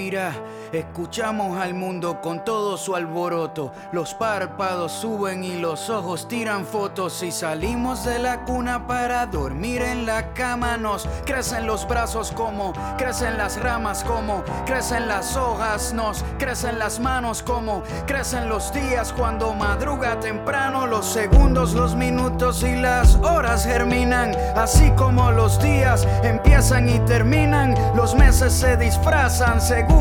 respira. Escuchamos al mundo con todo su alboroto. Los párpados suben y los ojos tiran fotos. Y salimos de la cuna para dormir en la cama. Nos crecen los brazos como crecen las ramas, como crecen las hojas. Nos crecen las manos como crecen los días cuando madruga temprano. Los segundos, los minutos y las horas germinan. Así como los días empiezan y terminan, los meses se disfrazan según